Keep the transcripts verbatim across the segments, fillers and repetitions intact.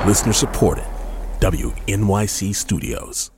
Listener supported. W N Y C Studios.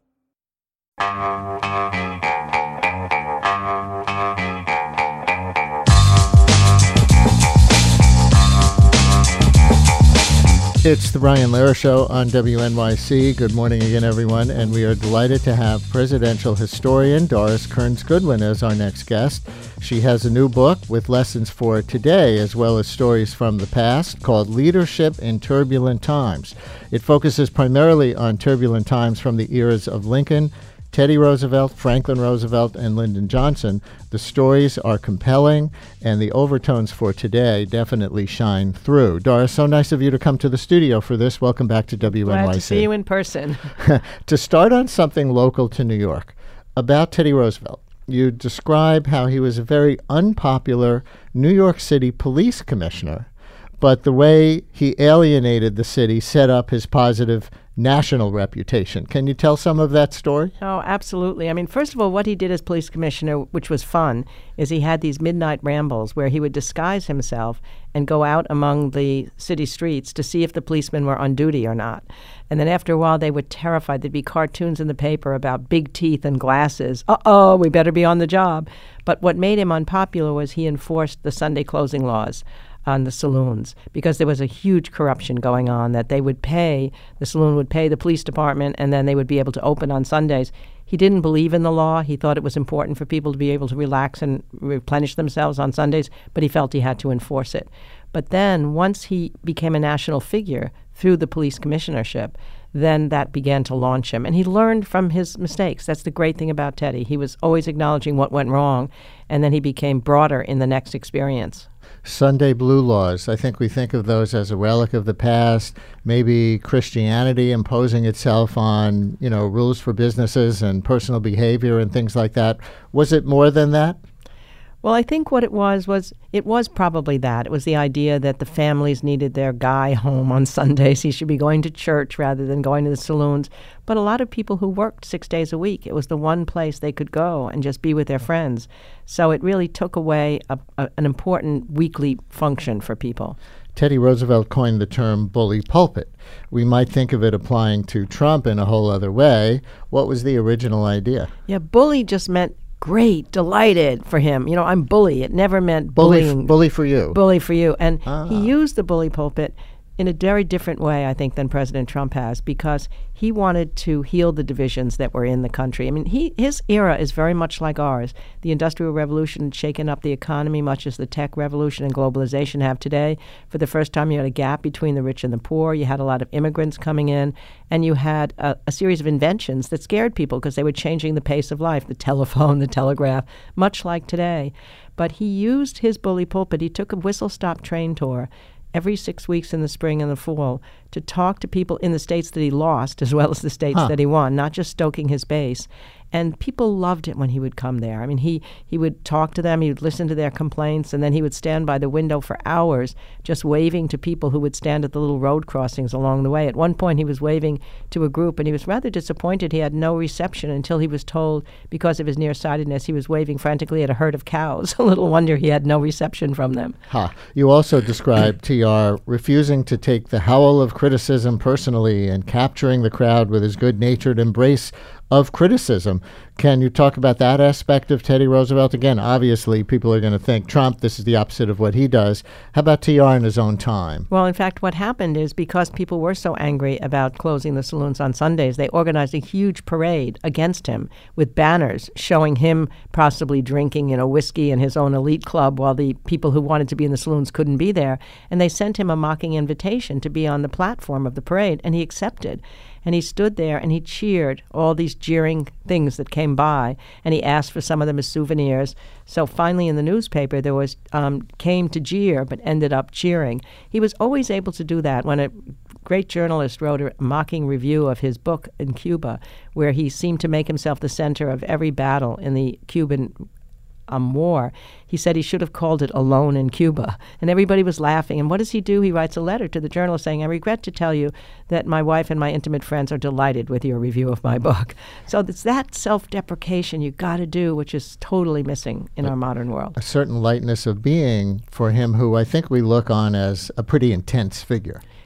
It's the Brian Lehrer Show on W N Y C. Good morning again, everyone, and we are delighted to have presidential historian Doris Kearns Goodwin as our next guest. She has a new book with lessons for today as well as stories from the past called Leadership in Turbulent Times. It focuses primarily on turbulent times from the eras of Lincoln, Teddy Roosevelt, Franklin Roosevelt, and Lyndon Johnson. The stories are compelling, and the overtones for today definitely shine through. Doris, so nice of you to come to the studio for this. Welcome back to W N Y C. Glad to see you in person. To start on something local to New York, about Teddy Roosevelt, you describe how he was a very unpopular New York City police commissioner, but the way he alienated the city set up his positive national reputation. Can you tell some of that story? Oh, absolutely. I mean, first of all, what he did as police commissioner, which was fun, is he had these midnight rambles where he would disguise himself and go out among the city streets to see if the policemen were on duty or not. And then after a while, they were terrified. There'd be cartoons in the paper about big teeth and glasses. Uh-oh, we better be on the job. But what made him unpopular was he enforced the Sunday closing laws on the saloons, because there was a huge corruption going on, that they would pay, the saloon would pay the police department, and then they would be able to open on Sundays. He didn't believe in the law. He thought it was important for people to be able to relax and replenish themselves on Sundays, but he felt he had to enforce it. But then once he became a national figure through the police commissionership, then that began to launch him. And he learned from his mistakes. That's the great thing about Teddy. He was always acknowledging what went wrong, and then he became broader in the next experience. Sunday blue laws. I think we think of those as a relic of the past, maybe Christianity imposing itself on, you know, rules for businesses and personal behavior and things like that. Was it more than that? Well, I think what it was was it was probably that. It was the idea that the families needed their guy home on Sundays. He should be going to church rather than going to the saloons. But a lot of people who worked six days a week, it was the one place they could go and just be with their friends. So it really took away a, a, an important weekly function for people. Teddy Roosevelt coined the term bully pulpit. We might think of it applying to Trump in a whole other way. What was the original idea? Yeah, bully just meant great, delighted for him. You know, I'm bully. It never meant bully bullying. F- bully for you. Bully for you. And ah. he used the bully pulpit in a very different way, I think, than President Trump has, because he wanted to heal the divisions that were in the country. I mean, he his era is very much like ours. The Industrial Revolution had shaken up the economy, much as the tech revolution and globalization have today. For the first time, you had a gap between the rich and the poor. You had a lot of immigrants coming in, and you had a, a series of inventions that scared people because they were changing the pace of life, the telephone, the telegraph, much like today. But he used his bully pulpit. He took a whistle-stop train tour every six weeks in the spring and the fall to talk to people in the states that he lost as well as the states huh. that he won, not just stoking his base. And people loved it when he would come there. I mean, he, he would talk to them, he would listen to their complaints, and then he would stand by the window for hours just waving to people who would stand at the little road crossings along the way. At one point, he was waving to a group, and he was rather disappointed he had no reception until he was told, because of his nearsightedness, he was waving frantically at a herd of cows. A little wonder he had no reception from them. Huh. You also described T R refusing to take the howl of criticism personally and capturing the crowd with his good-natured embrace of criticism. Can you talk about that aspect of Teddy Roosevelt? Again, obviously, people are going to think Trump, this is the opposite of what he does. How about T R in his own time? Well, in fact, what happened is because people were so angry about closing the saloons on Sundays, they organized a huge parade against him with banners showing him possibly drinking, you know, whiskey in his own elite club while the people who wanted to be in the saloons couldn't be there. And they sent him a mocking invitation to be on the platform of the parade, and he accepted. And he stood there and he cheered all these jeering things that came by, and he asked for some of them as souvenirs. So finally in the newspaper there was um, came to jeer but ended up cheering. He was always able to do that. When a great journalist wrote a mocking review of his book in Cuba, where he seemed to make himself the center of every battle in the Cuban um, war, he said he should have called it Alone in Cuba. And everybody was laughing. And what does he do? He writes a letter to the journalist saying, I regret to tell you that my wife and my intimate friends are delighted with your review of my book. So it's that self-deprecation you got to do, which is totally missing in our modern world. A certain lightness of being for him, who I think we look on as a pretty intense figure.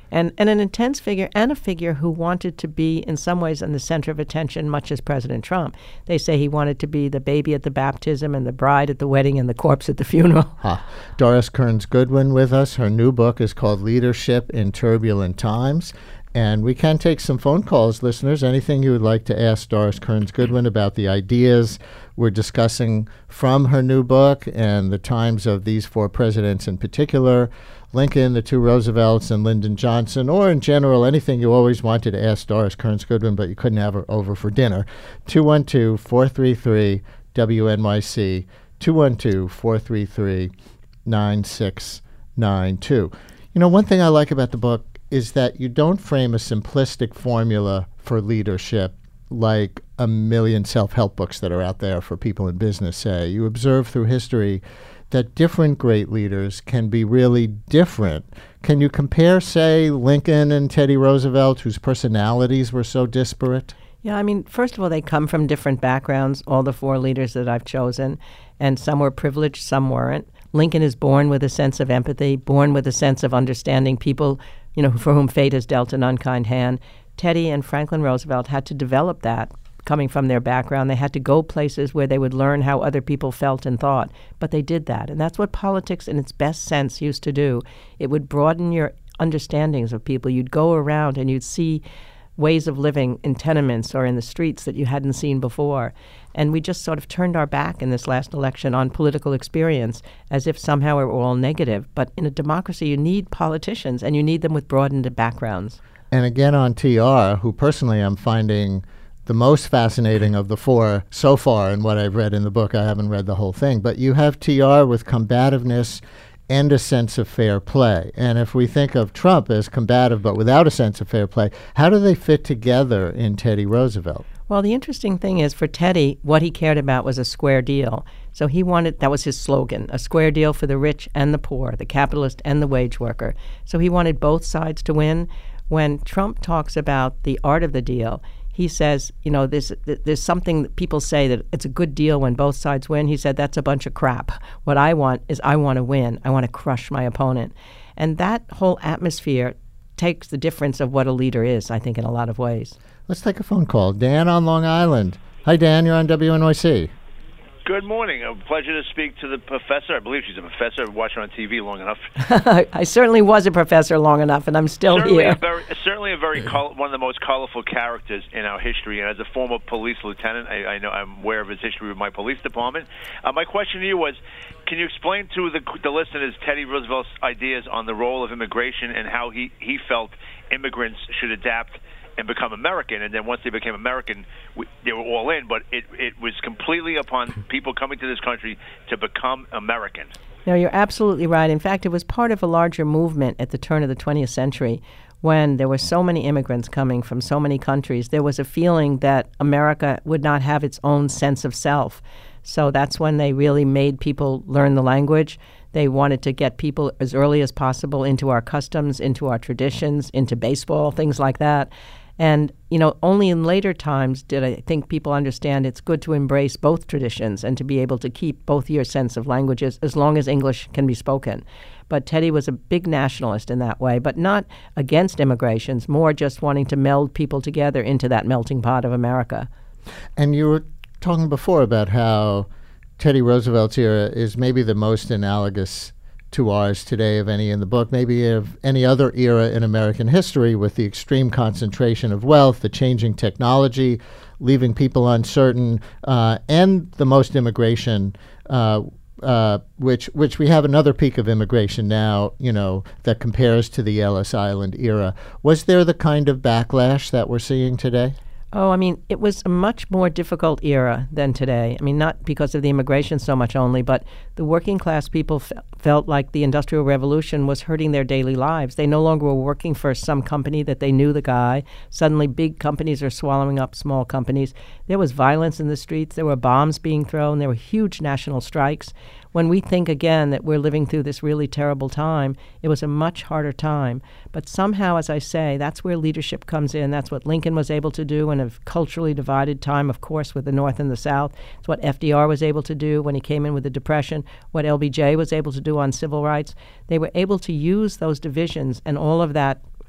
And, and an intense figure, and a figure who wanted to be, in some ways, in the center of attention, much as President Trump. They say he wanted to be the baby at the baptism and the bride at the wedding and the corpse at the funeral. Huh. Doris Kearns Goodwin with us. Her new book is called Leadership in Turbulent Times. And we can take some phone calls, listeners. Anything you would like to ask Doris Kearns Goodwin about the ideas we're discussing from her new book and the times of these four presidents in particular, Lincoln, the two Roosevelts, and Lyndon Johnson, or in general, anything you always wanted to ask Doris Kearns Goodwin, but you couldn't have her over for dinner. two one two, four three three, W N Y C, two one two, four three three, nine six nine two. You know, one thing I like about the book is that you don't frame a simplistic formula for leadership like a million self-help books that are out there for people in business say. You observe through history that different great leaders can be really different. Can you compare, say, Lincoln and Teddy Roosevelt, whose personalities were so disparate? Yeah, I mean, first of all, they come from different backgrounds, all the four leaders that I've chosen, and some were privileged, some weren't. Lincoln is born with a sense of empathy, born with a sense of understanding people, you know, for whom fate has dealt an unkind hand. Teddy and Franklin Roosevelt had to develop that coming from their background. They had to go places where they would learn how other people felt and thought, but they did that. And that's what politics in its best sense used to do. It would broaden your understandings of people. You'd go around and you'd see ways of living in tenements or in the streets that you hadn't seen before. And we just sort of turned our back in this last election on political experience as if somehow it were all negative. But in a democracy, you need politicians, and you need them with broadened backgrounds. And again on T R, who personally I'm finding the most fascinating of the four so far in what I've read in the book. I haven't read the whole thing. But you have T R with combativeness and a sense of fair play. And if we think of Trump as combative but without a sense of fair play, how do they fit together in Teddy Roosevelt? Well, the interesting thing is for Teddy, what he cared about was a square deal. So he wanted, that was his slogan, a square deal for the rich and the poor, the capitalist and the wage worker. So he wanted both sides to win. When Trump talks about the art of the deal, he says, you know, there's, there's something that people say that it's a good deal when both sides win. He said, that's a bunch of crap. What I want is I want to win. I want to crush my opponent. And that whole atmosphere takes the difference of what a leader is, I think, in a lot of ways. Let's take a phone call. Dan on Long Island. Hi, Dan. You're on W N Y C. Good morning. A pleasure to speak to the professor. I believe she's a professor. I've watched her on T V long enough. I certainly was a professor long enough, and I'm still certainly here. A very, certainly a very col- one of the most colorful characters in our history. And as a former police lieutenant, I, I know I'm aware of his history with my police department. Uh, my question to you was, can you explain to the, the listeners Teddy Roosevelt's ideas on the role of immigration and how he, he felt immigrants should adapt and become American? And then once they became American, we, they were all in, but it, it was completely upon people coming to this country to become American. No, you're absolutely right. In fact, it was part of a larger movement at the turn of the twentieth century when there were so many immigrants coming from so many countries. There was a feeling that America would not have its own sense of self. So that's when they really made people learn the language. They wanted to get people as early as possible into our customs, into our traditions, into baseball, things like that. And, you know, only in later times did I think people understand it's good to embrace both traditions and to be able to keep both your sense of languages as long as English can be spoken. But Teddy was a big nationalist in that way, but not against immigrations, more just wanting to meld people together into that melting pot of America. And you were talking before about how Teddy Roosevelt's era is maybe the most analogous to ours today of any in the book, maybe of any other era in American history, with the extreme concentration of wealth, the changing technology, leaving people uncertain, uh, and the most immigration, uh, uh, which which we have another peak of immigration now, you know, that compares to the Ellis Island era. Was there the kind of backlash that we're seeing today? Oh, I mean, it was a much more difficult era than today. I mean, not because of the immigration so much only, but the working class people f- felt like the Industrial Revolution was hurting their daily lives. They no longer were working for some company that they knew the guy. Suddenly, big companies are swallowing up small companies. There was violence in the streets. There were bombs being thrown. There were huge national strikes. When we think again that we're living through this really terrible time, it was a much harder time. But somehow, as I say, that's where leadership comes in. That's what Lincoln was able to do in a culturally divided time, of course, with the North and the South. It's what F D R was able to do when he came in with the Depression, what L B J was able to do on civil rights. They were able to use those divisions and all of that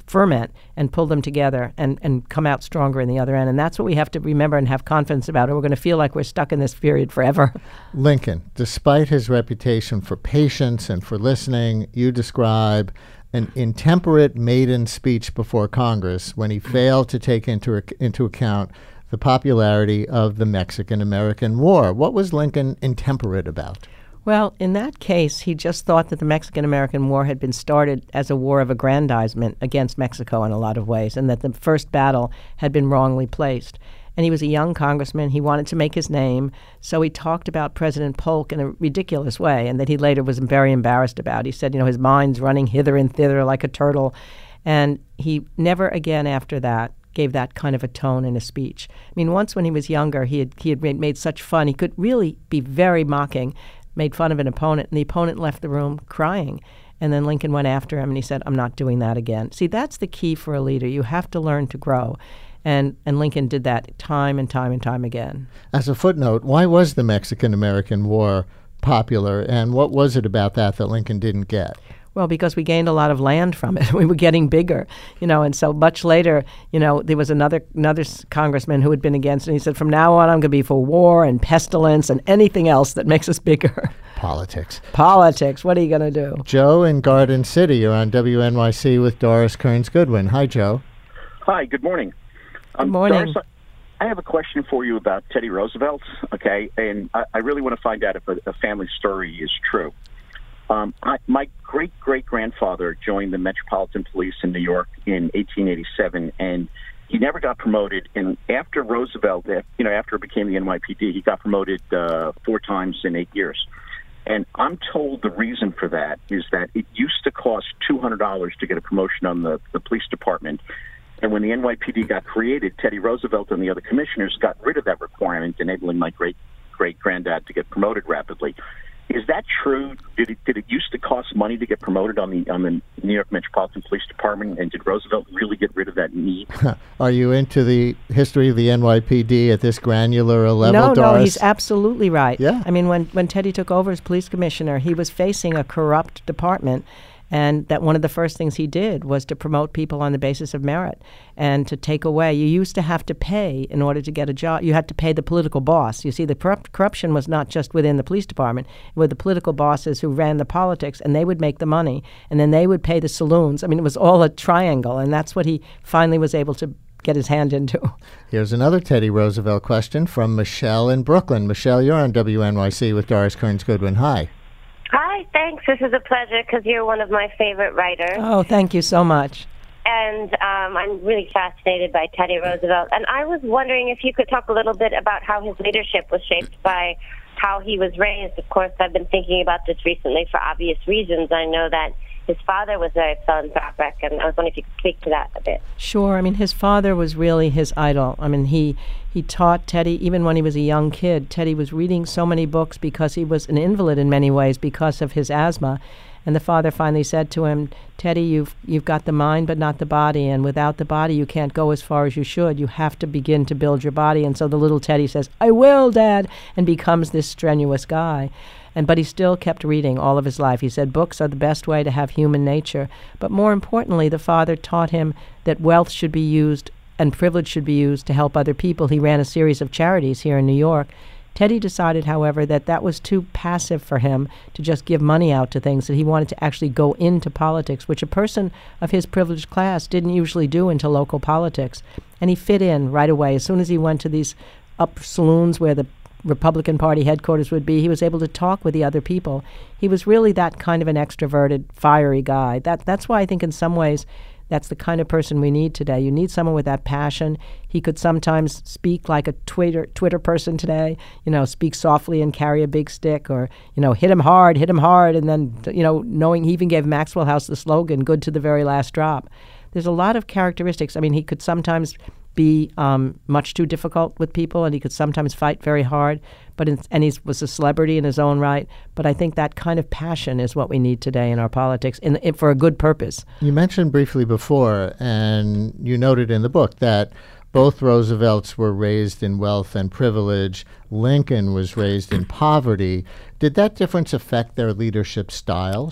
ferment and pull them together and, and come out stronger in the other end. And that's what we have to remember and have confidence about, or we're going to feel like we're stuck in this period forever. Lincoln, despite his reputation for patience and for listening, you describe an intemperate maiden speech before Congress when he failed to take into, into account the popularity of the Mexican-American War. What was Lincoln intemperate about? Well, in that case, he just thought that the Mexican-American War had been started as a war of aggrandizement against Mexico in a lot of ways, and that the first battle had been wrongly placed. And he was a young congressman. He wanted to make his name, so he talked about President Polk in a ridiculous way, and that he later was very embarrassed about. He said, you know, his mind's running hither and thither like a turtle. And he never again after that gave that kind of a tone in a speech. I mean, once when he was younger, he had, he had made, made such fun. He could really be very mocking, made fun of an opponent, and the opponent left the room crying. And then Lincoln went after him, and he said, I'm not doing that again. See, that's the key for a leader. You have to learn to grow. And and Lincoln did that time and time and time again. As a footnote, why was the Mexican-American War popular, and what was it about that that Lincoln didn't get? Well, because we gained a lot of land from it. We were getting bigger, you know, and so much later, you know, there was another another congressman who had been against it, and he said, from now on, I'm going to be for war and pestilence and anything else that makes us bigger. Politics. Politics. What are you going to do? Joe in Garden City, you're on W N Y C with Doris Kearns Goodwin. Hi, Joe. Hi, good morning. Good um, morning. Doris, I have a question for you about Teddy Roosevelt, okay, and I, I really want to find out if a, a family story is true. Um, I, my great-great-grandfather joined the Metropolitan Police in New York in eighteen eighty-seven, and he never got promoted. And after Roosevelt, you know, after it became the N Y P D, he got promoted uh, four times in eight years. And I'm told the reason for that is that it used to cost two hundred dollars to get a promotion on the, the police department. And when the N Y P D got created, Teddy Roosevelt and the other commissioners got rid of that requirement, enabling my great-great-granddad to get promoted rapidly. Is that true? Did it, did it used to cost money to get promoted on the on the New York Metropolitan Police Department, and did Roosevelt really get rid of that need? Are you into the history of the N Y P D at this granular a level, No, Doris? no, he's absolutely right. Yeah. I mean, when, when Teddy took over as police commissioner, he was facing a corrupt department, and that one of the first things he did was to promote people on the basis of merit and to take away. You used to have to pay in order to get a job. You had to pay the political boss. You see, the corrupt, corruption was not just within the police department. It was the political bosses who ran the politics, and they would make the money, and then they would pay the saloons. I mean, it was all a triangle, and that's what he finally was able to get his hand into. Here's another Teddy Roosevelt question from Michelle in Brooklyn. Michelle, you're on W N Y C with Doris Kearns Goodwin. Hi. Hi, thanks. This is a pleasure because you're one of my favorite writers. Oh, thank you so much. And um, I'm really fascinated by Teddy Roosevelt. And I was wondering if you could talk a little bit about how his leadership was shaped by how he was raised. Of course, I've been thinking about this recently for obvious reasons. I know that his father was very philanthropic, and I was wondering if you could speak to that a bit. Sure. I mean, his father was really his idol. I mean, he he taught Teddy, even when he was a young kid. Teddy was reading so many books because he was an invalid in many ways because of his asthma. And the father finally said to him, Teddy, you've you've got the mind but not the body, and without the body you can't go as far as you should. You have to begin to build your body. And so the little Teddy says, I will, Dad, and becomes this strenuous guy. And but he still kept reading all of his life. He said books are the best way to have human nature. But more importantly, the father taught him that wealth should be used and privilege should be used to help other people. He ran a series of charities here in New York. Teddy decided, however, that that was too passive for him to just give money out to things, that he wanted to actually go into politics, which a person of his privileged class didn't usually do into local politics. And he fit in right away. As soon as he went to these up saloons where the Republican Party headquarters would be, he was able to talk with the other people. He was really that kind of an extroverted, fiery guy. That That's why I think in some ways that's the kind of person we need today. You need someone with that passion. He could sometimes speak like a Twitter Twitter person today, you know, speak softly and carry a big stick, or, you know, hit him hard, hit him hard, and then, you know, knowing he even gave Maxwell House the slogan, good to the very last drop. There's a lot of characteristics. I mean, he could sometimes be um, much too difficult with people, and he could sometimes fight very hard. But in, and he was a celebrity in his own right. But I think that kind of passion is what we need today in our politics, in, in, for a good purpose. You mentioned briefly before, and you noted in the book, that both Roosevelts were raised in wealth and privilege. Lincoln was raised in poverty. Did that difference affect their leadership styles?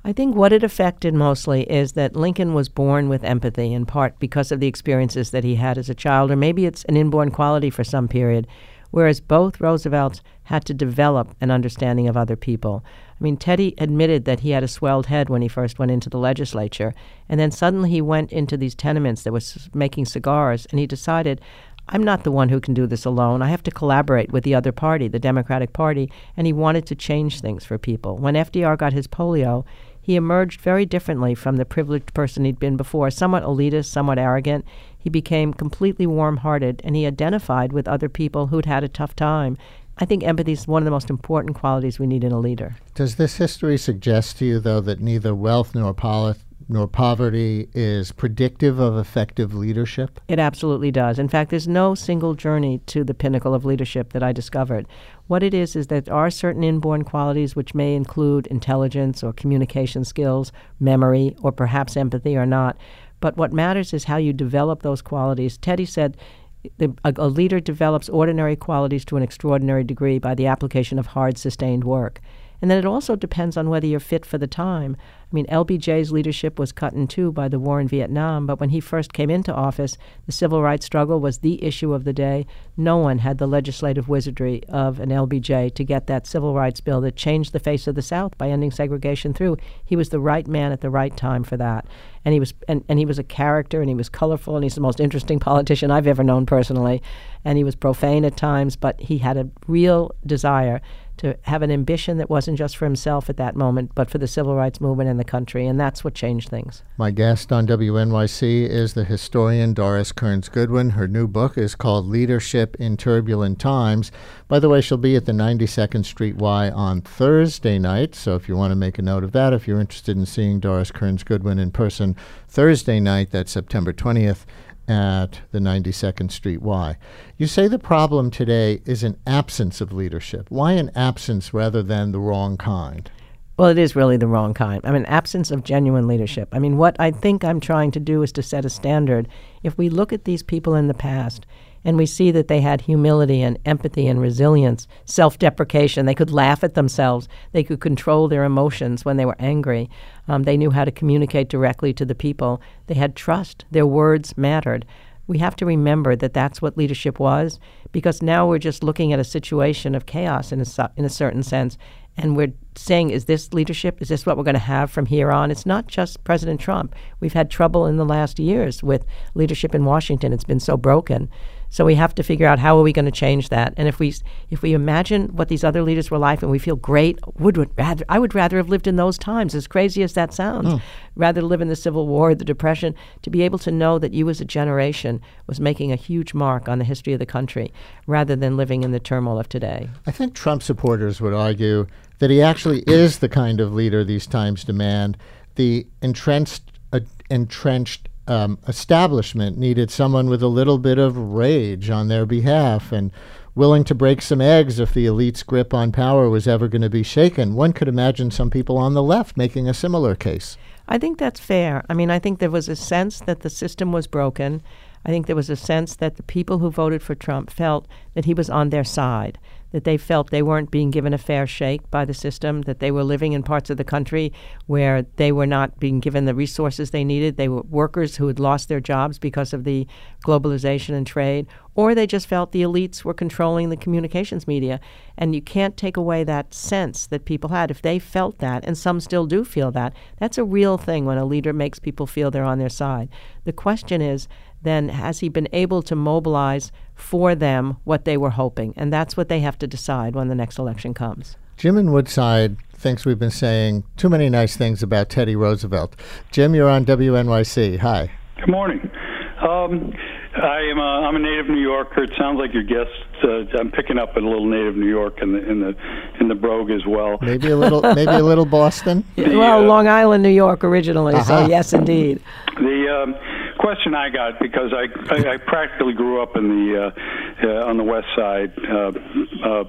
I think what it affected mostly is that Lincoln was born with empathy, in part because of the experiences that he had as a child, or maybe it's an inborn quality for some period, whereas both Roosevelts had to develop an understanding of other people. I mean, Teddy admitted that he had a swelled head when he first went into the legislature, and then suddenly he went into these tenements that was making cigars, and he decided, I'm not the one who can do this alone. I have to collaborate with the other party, the Democratic Party, and he wanted to change things for people. When F D R got his polio, he emerged very differently from the privileged person he'd been before, somewhat elitist, somewhat arrogant. He became completely warm-hearted, and he identified with other people who'd had a tough time. I think empathy is one of the most important qualities we need in a leader. Does this history suggest to you, though, that neither wealth nor poli- nor poverty is predictive of effective leadership? It absolutely does. In fact, there's no single journey to the pinnacle of leadership that I discovered. What it is is that there are certain inborn qualities which may include intelligence or communication skills, memory, or perhaps empathy or not. But what matters is how you develop those qualities. Teddy said, The, a, a leader develops ordinary qualities to an extraordinary degree by the application of hard, sustained work. And then it also depends on whether you're fit for the time. I mean, L B J's leadership was cut in two by the war in Vietnam, but when he first came into office, the civil rights struggle was the issue of the day. No one had the legislative wizardry of an L B J to get that civil rights bill that changed the face of the South by ending segregation through. He was the right man at the right time for that. And he was and, and he was a character, and he was colorful, and he's the most interesting politician I've ever known personally. And he was profane at times, but he had a real desire to have an ambition that wasn't just for himself at that moment, but for the civil rights movement and the country, and that's what changed things. My guest on W N Y C is the historian Doris Kearns Goodwin. Her new book is called Leadership in Turbulent Times. By the way, she'll be at the ninety-second Street Y on Thursday night, so if you want to make a note of that, if you're interested in seeing Doris Kearns Goodwin in person Thursday night, that's September twentieth, at the ninety-second Street Y. You say the problem today is an absence of leadership. Why an absence rather than the wrong kind? Well, it is really the wrong kind. I mean, absence of genuine leadership. I mean, what I think I'm trying to do is to set a standard. If we look at these people in the past and we see that they had humility and empathy and resilience, self-deprecation, they could laugh at themselves, they could control their emotions when they were angry, um, they knew how to communicate directly to the people, they had trust, their words mattered. We have to remember that that's what leadership was, because now we're just looking at a situation of chaos in a, su- in a certain sense, and we're saying, is this leadership? Is this what we're going to have from here on? It's not just President Trump. We've had trouble in the last years with leadership in Washington. It's been so broken. So we have to figure out, how are we going to change that? And if we if we imagine what these other leaders were like and we feel great, would, would rather I would rather have lived in those times, as crazy as that sounds, mm. rather live in the Civil War, the Depression, to be able to know that you as a generation was making a huge mark on the history of the country, rather than living in the turmoil of today. I think Trump supporters would argue that he actually is the kind of leader these times demand. The entrenched, uh, entrenched um, establishment needed someone with a little bit of rage on their behalf and willing to break some eggs if the elite's grip on power was ever going to be shaken. One could imagine some people on the left making a similar case. I think that's fair. I mean, I think there was a sense that the system was broken. I think there was a sense that the people who voted for Trump felt that he was on their side, that they felt they weren't being given a fair shake by the system, that they were living in parts of the country where they were not being given the resources they needed. They were workers who had lost their jobs because of the globalization and trade, or they just felt the elites were controlling the communications media. And you can't take away that sense that people had. If they felt that, and some still do feel that, that's a real thing when a leader makes people feel they're on their side. The question is, then has he been able to mobilize for them what they were hoping? And that's what they have to decide when the next election comes. Jim in Woodside thinks we've been saying too many nice things about Teddy Roosevelt. Jim, you're on W N Y C. Hi. Good morning. Um, I am a, I'm a native New Yorker. It sounds like your guest. Uh, I'm picking up a little native New York in the in the in the brogue as well. Maybe a little, maybe a little Boston. The, well, uh, Long Island, New York, originally. Uh-huh. So yes, indeed. The um, question I got, because I, I I practically grew up in the uh, uh, on the West Side. Uh, uh,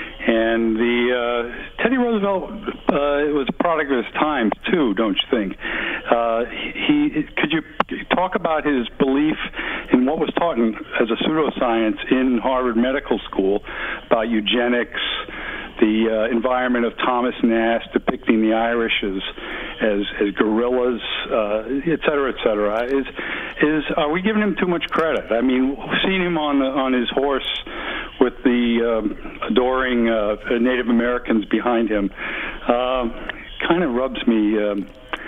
And the uh, Teddy Roosevelt uh, was a product of his times too, don't you think? Uh, he could you talk about his belief in what was taught in, as a pseudoscience in Harvard Medical School about eugenics, the uh, environment of Thomas Nast depicting the Irish as as as guerrillas, uh, et cetera, et cetera. Is is are we giving him too much credit? I mean, seeing him on the, on his horse with the um, adoring uh, Native Americans behind him uh, kind of rubs me. Um,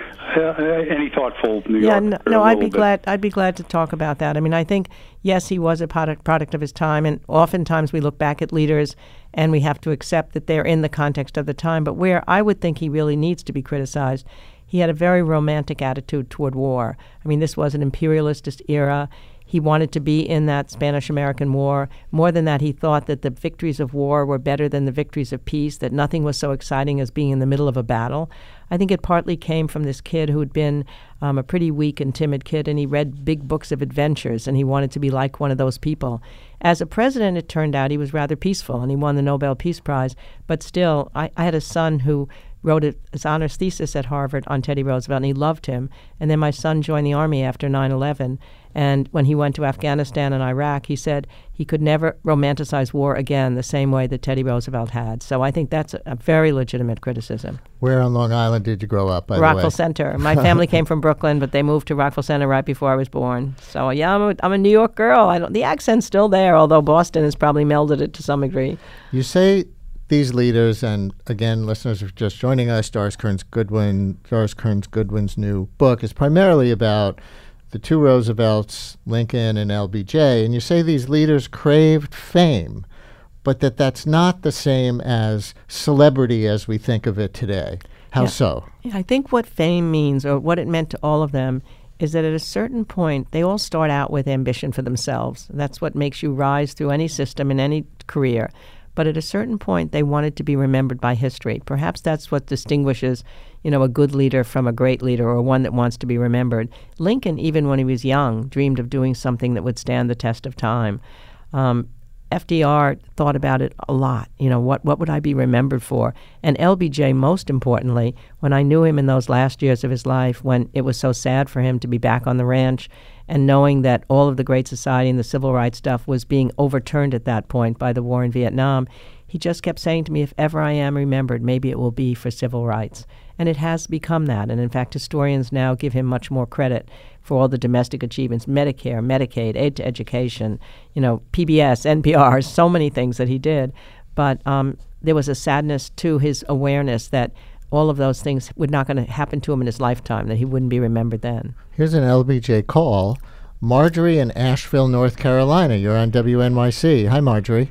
Uh, any thoughtful New yeah, Yorker? no, no I'd be bit. glad. I'd be glad to talk about that. I mean, I think yes, he was a product product of his time, and oftentimes we look back at leaders and we have to accept that they're in the context of the time. But where I would think he really needs to be criticized, he had a very romantic attitude toward war. I mean, this was an imperialist era. He wanted to be in that Spanish-American War. More than that, he thought that the victories of war were better than the victories of peace, that nothing was so exciting as being in the middle of a battle. I think it partly came from this kid who had been um, a pretty weak and timid kid, and he read big books of adventures, and he wanted to be like one of those people. As a president, it turned out he was rather peaceful, and he won the Nobel Peace Prize. But still, I, I had a son who wrote his honors thesis at Harvard on Teddy Roosevelt, and he loved him. And then my son joined the Army after nine eleven, and when he went to Afghanistan and Iraq, he said he could never romanticize war again the same way that Teddy Roosevelt had. So I think that's a, a very legitimate criticism. Where on Long Island did you grow up, by the way? Rockville Center. My family came from Brooklyn, but they moved to Rockville Center right before I was born. So yeah, I'm a, I'm a New York girl. I don't, the accent's still there, although Boston has probably melded it to some degree. You say these leaders, and again, listeners are just joining us, Doris Kearns Goodwin, Doris Kearns Goodwin's new book is primarily about the two Roosevelts, Lincoln and L B J, and you say these leaders craved fame, but that that's not the same as celebrity as we think of it today. How yeah. so? Yeah, I think what fame means, or what it meant to all of them, is that at a certain point, they all start out with ambition for themselves. That's what makes you rise through any system in any career. But at a certain point, they wanted to be remembered by history. Perhaps that's what distinguishes, you know, a good leader from a great leader, or one that wants to be remembered. Lincoln, even when he was young, dreamed of doing something that would stand the test of time. Um, F D R thought about it a lot. You know, what, what would I be remembered for? And L B J, most importantly, when I knew him in those last years of his life, when it was so sad for him to be back on the ranch, and knowing that all of the Great Society and the civil rights stuff was being overturned at that point by the war in Vietnam, he just kept saying to me, if ever I am remembered, maybe it will be for civil rights. And it has become that. And in fact, historians now give him much more credit for all the domestic achievements, Medicare, Medicaid, aid to education, you know, P B S, N P R, so many things that he did. But um, there was a sadness to his awareness that all of those things were not going to happen to him in his lifetime, that he wouldn't be remembered then. Here's an L B J call. Marjorie in Asheville, North Carolina. You're on W N Y C. Hi, Marjorie.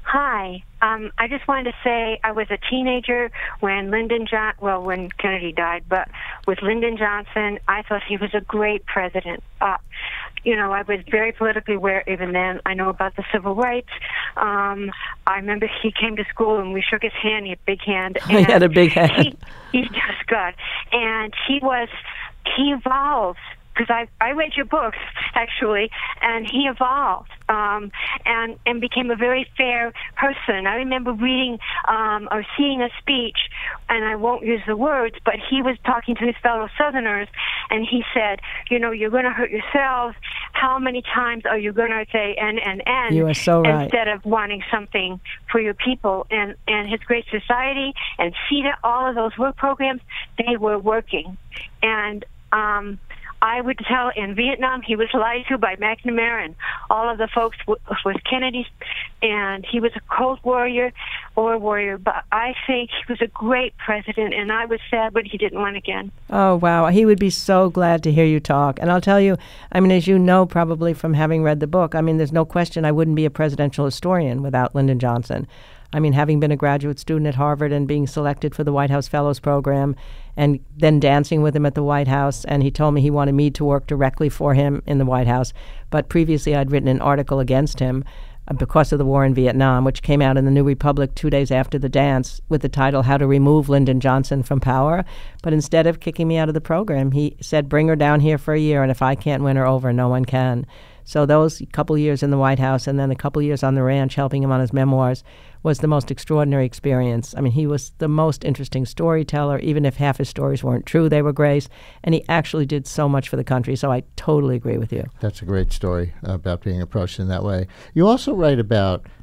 Hi. Um, I just wanted to say I was a teenager when Lyndon John, well, when Kennedy died, but with Lyndon Johnson, I thought he was a great president. Uh, you know, I was very politically aware even then. I know about the civil rights. Um, I remember he came to school and we shook his hand. He had a big hand. And he had a big hand. He, he's just good. And he was, he evolved. Because I, I read your books, actually, and he evolved um, and, and became a very fair person. I remember reading um, or seeing a speech, and I won't use the words, but he was talking to his fellow Southerners, and he said, you know, you're going to hurt yourselves. How many times are you going to say N, N, N? You are so right. Instead of wanting something for your people. And, and his Great Society and CETA, all of those work programs, they were working. And um I would tell in Vietnam he was lied to by McNamara and all of the folks w- with Kennedy, and he was a cold warrior or warrior, but I think he was a great president, and I was sad when he didn't win again. Oh, wow. He would be so glad to hear you talk. And I'll tell you, I mean, as you know probably from having read the book, I mean, there's no question I wouldn't be a presidential historian without Lyndon Johnson. I mean, having been a graduate student at Harvard and being selected for the White House Fellows Program and then dancing with him at the White House, and he told me he wanted me to work directly for him in the White House. But previously I'd written an article against him uh, because of the war in Vietnam, which came out in the New Republic two days after the dance with the title, How to Remove Lyndon Johnson from Power. But instead of kicking me out of the program, he said, bring her down here for a year, and if I can't win her over, no one can. So those couple years in the White House and then a couple years on the ranch helping him on his memoirs was the most extraordinary experience. I mean, he was the most interesting storyteller. Even if half his stories weren't true, they were great. And he actually did so much for the country. So I totally agree with you. That's a great story about being approached in that way. You also write about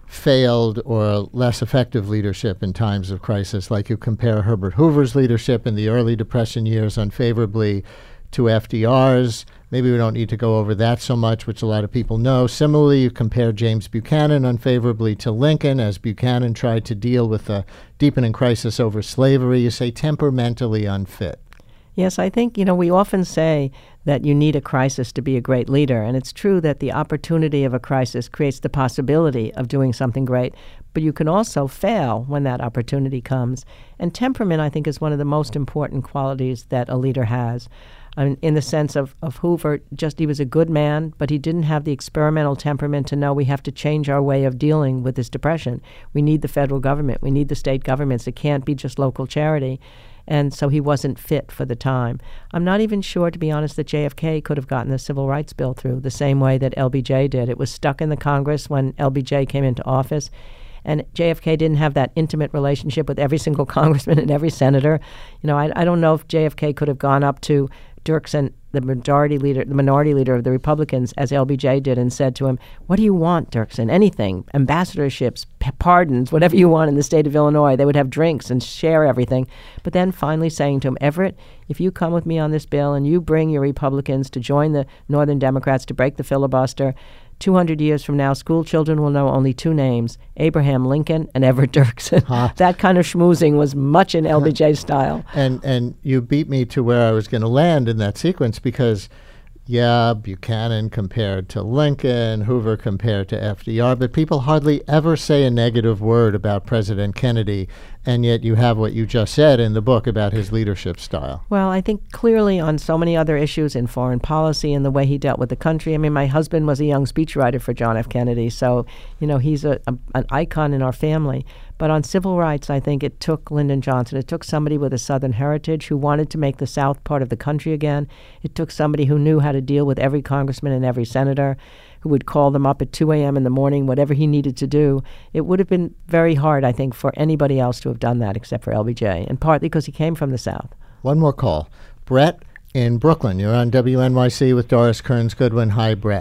failed or less effective leadership in times of crisis, like you compare Herbert Hoover's leadership in the early Depression years unfavorably to F D R's. Maybe we don't need to go over that so much, which a lot of people know. Similarly, you compare James Buchanan unfavorably to Lincoln, as Buchanan tried to deal with the deepening crisis over slavery. You say temperamentally unfit. Yes, I think, you know, we often say that you need a crisis to be a great leader, and it's true that the opportunity of a crisis creates the possibility of doing something great, but you can also fail when that opportunity comes. And temperament, I think, is one of the most important qualities that a leader has. I mean, in the sense of, of Hoover, just he was a good man, but he didn't have the experimental temperament to know we have to change our way of dealing with this depression. We need the federal government. We need the state governments. It can't be just local charity. And so he wasn't fit for the time. I'm not even sure, to be honest, that J F K could have gotten the Civil Rights Bill through the same way that L B J did. It was stuck in the Congress when L B J came into office. And J F K didn't have that intimate relationship with every single congressman and every senator. You know, I, I don't know if J F K could have gone up to Dirksen, the majority leader, the minority leader of the Republicans, as L B J did, and said to him, "What do you want, Dirksen? Anything, ambassadorships, p- pardons, whatever you want in the state of Illinois." They would have drinks and share everything. But then finally saying to him, "Everett, if you come with me on this bill and you bring your Republicans to join the Northern Democrats to break the filibuster, two hundred years from now, school children will know only two names, Abraham Lincoln and Everett Dirksen." Huh. That kind of schmoozing was much in L B J's style. And and you beat me to where I was going to land in that sequence, because, yeah, Buchanan compared to Lincoln, Hoover compared to F D R, but people hardly ever say a negative word about President Kennedy, and yet you have what you just said in the book about his leadership style. Well, I think clearly on so many other issues in foreign policy and the way he dealt with the country. I mean, my husband was a young speechwriter for John F. Kennedy, so, you know, he's a, a an icon in our family. But on civil rights, I think it took Lyndon Johnson. It took somebody with a Southern heritage who wanted to make the South part of the country again. It took somebody who knew how to deal with every congressman and every senator, who would call them up at two a.m. in the morning, whatever he needed to do. It would have been very hard, I think, for anybody else to have done that except for L B J, and partly because he came from the South. One more call. Brett in Brooklyn. You're on W N Y C with Doris Kearns Goodwin. Hi, Brett.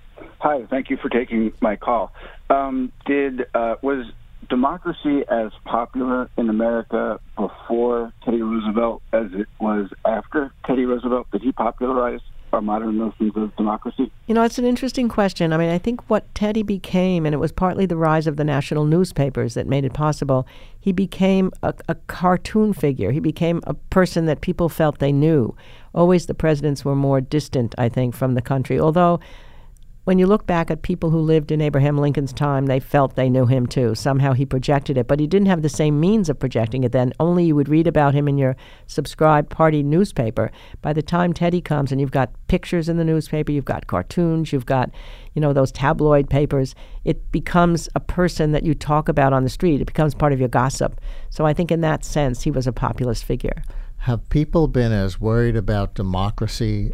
Hi, thank you for taking my call. Um, did uh, was democracy as popular in America before Teddy Roosevelt as it was after Teddy Roosevelt? Did he popularize our modern notions of democracy? You know, it's an interesting question. I mean, I think what Teddy became, and it was partly the rise of the national newspapers that made it possible, he became a, a cartoon figure. He became a person that people felt they knew. Always the presidents were more distant, I think, from the country, although when you look back at people who lived in Abraham Lincoln's time, they felt they knew him too. Somehow he projected it, but he didn't have the same means of projecting it then. Only you would read about him in your subscribed party newspaper. By the time Teddy comes and you've got pictures in the newspaper, you've got cartoons, you've got, you know, those tabloid papers, it becomes a person that you talk about on the street. It becomes part of your gossip. So I think in that sense, he was a populist figure. Have people been as worried about democracy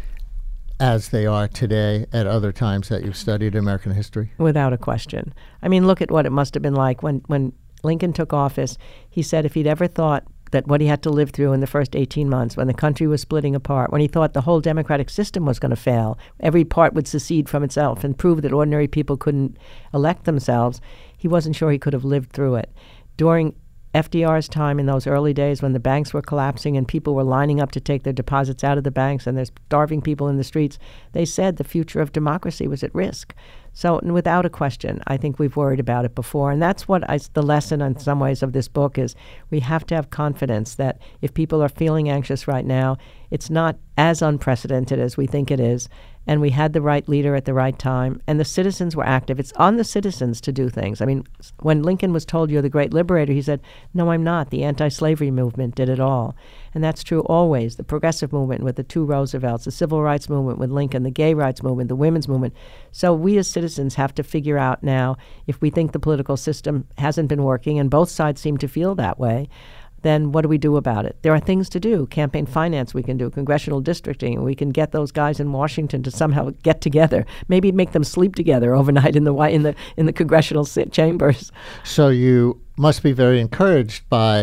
as they are today at other times that you've studied American history? Without a question. I mean, look at what it must have been like when, when Lincoln took office. He said if he'd ever thought that what he had to live through in the first eighteen months, when the country was splitting apart, when he thought the whole democratic system was going to fail, every part would secede from itself and prove that ordinary people couldn't elect themselves, he wasn't sure he could have lived through it. During F D R's time, in those early days when the banks were collapsing and people were lining up to take their deposits out of the banks and there's starving people in the streets, they said the future of democracy was at risk. So without a question, I think we've worried about it before. And that's what I, the lesson in some ways of this book is we have to have confidence that if people are feeling anxious right now, it's not as unprecedented as we think it is. And we had the right leader at the right time, and the citizens were active. It's on the citizens to do things. I mean, when Lincoln was told, "You're the great liberator," he said, "No, I'm not. The anti-slavery movement did it all." And that's true always. The progressive movement with the two Roosevelts, the civil rights movement with Lincoln, the gay rights movement, the women's movement. So we as citizens have to figure out now, if we think the political system hasn't been working, and both sides seem to feel that way, then what do we do about it? There are things to do. Campaign finance we can do, congressional districting. We can get those guys in Washington to somehow get together. Maybe make them sleep together overnight in the in the in the congressional chambers. So you must be very encouraged by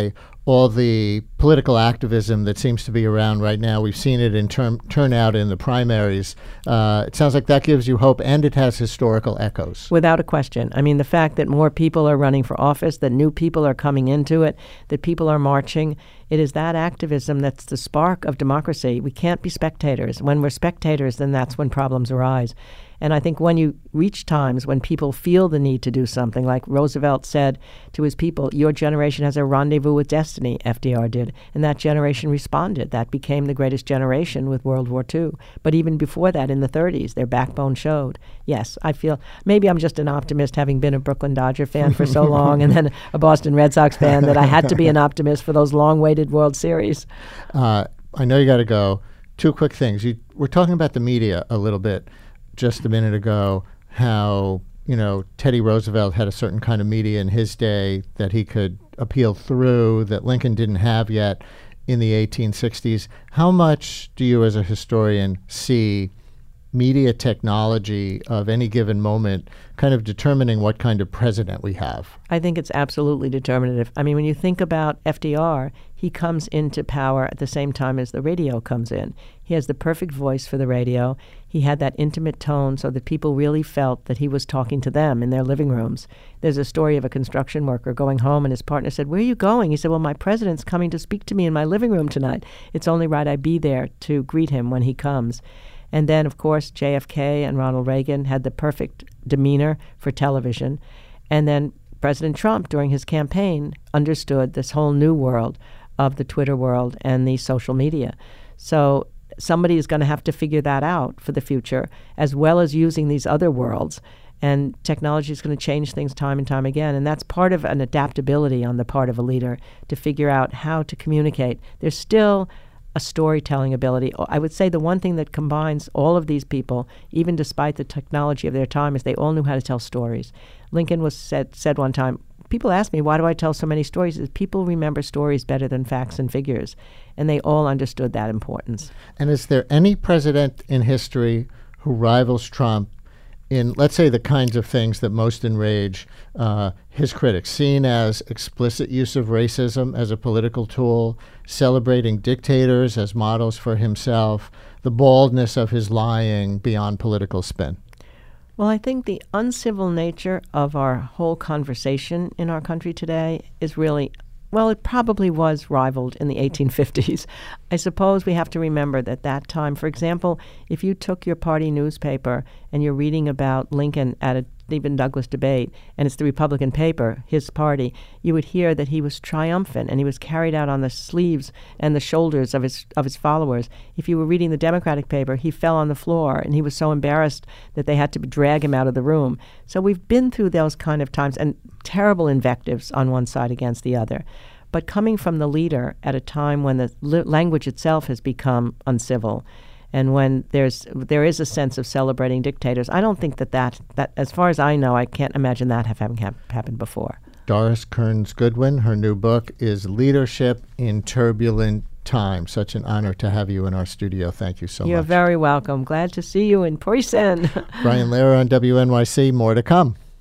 all the political activism that seems to be around right now. We've seen it in term, turnout in the primaries. Uh, it sounds like that gives you hope, and it has historical echoes. Without a question. I mean, the fact that more people are running for office, that new people are coming into it, that people are marching, it is that activism that's the spark of democracy. We can't be spectators. When we're spectators, then that's when problems arise. And I think when you reach times when people feel the need to do something, like Roosevelt said to his people, your generation has a rendezvous with destiny, F D R did. And that generation responded. That became the greatest generation with World War Two. But even before that, in the thirties, their backbone showed. Yes, I feel, maybe I'm just an optimist, having been a Brooklyn Dodger fan for so long and then a Boston Red Sox fan, that I had to be an optimist for those long-awaited World Series. Uh, I know you got to go. Two quick things. You, we're talking about the media a little bit just a minute ago, how, you know, Teddy Roosevelt had a certain kind of media in his day that he could appeal through that Lincoln didn't have yet in the eighteen sixties. How much do you as a historian see media technology of any given moment kind of determining what kind of president we have? I think it's absolutely determinative. I mean, when you think about F D R, he comes into power at the same time as the radio comes in. He has the perfect voice for the radio. He had that intimate tone so that people really felt that he was talking to them in their living rooms. There's a story of a construction worker going home, and his partner said, "Where are you going?" He said, "Well, my president's coming to speak to me in my living room tonight. It's only right I be there to greet him when he comes." And then, of course, J F K and Ronald Reagan had the perfect demeanor for television. And then President Trump, during his campaign, understood this whole new world of the Twitter world and the social media. So somebody is going to have to figure that out for the future, as well as using these other worlds. And technology is going to change things time and time again. And that's part of an adaptability on the part of a leader, to figure out how to communicate. There's still a storytelling ability. I would say the one thing that combines all of these people, even despite the technology of their time, is they all knew how to tell stories. Lincoln was said said one time, people ask me, why do I tell so many stories? Is people remember stories better than facts and figures. And they all understood that importance. And is there any president in history who rivals Trump in, let's say, the kinds of things that most enrage uh, his critics, seen as explicit use of racism as a political tool, celebrating dictators as models for himself, the baldness of his lying beyond political spin? Well, I think the uncivil nature of our whole conversation in our country today is really, well, it probably was rivaled in the eighteen fifties. I suppose we have to remember that that time, for example, if you took your party newspaper and you're reading about Lincoln at a Stephen Douglas debate, and it's the Republican paper, his party, you would hear that he was triumphant and he was carried out on the sleeves and the shoulders of his of his followers. If you were reading the Democratic paper, he fell on the floor and he was so embarrassed that they had to drag him out of the room. So we've been through those kind of times, and terrible invectives on one side against the other. But coming from the leader at a time when the li- language itself has become uncivil, and when there's there is a sense of celebrating dictators, I don't think that that, that as far as I know, I can't imagine that have having hap- happened before. Doris Kearns Goodwin, her new book is Leadership in Turbulent Times. Such an honor to have you in our studio. Thank you so You're much. You're very welcome. Glad to see you in person. Brian Lehrer on W N Y C. More to come.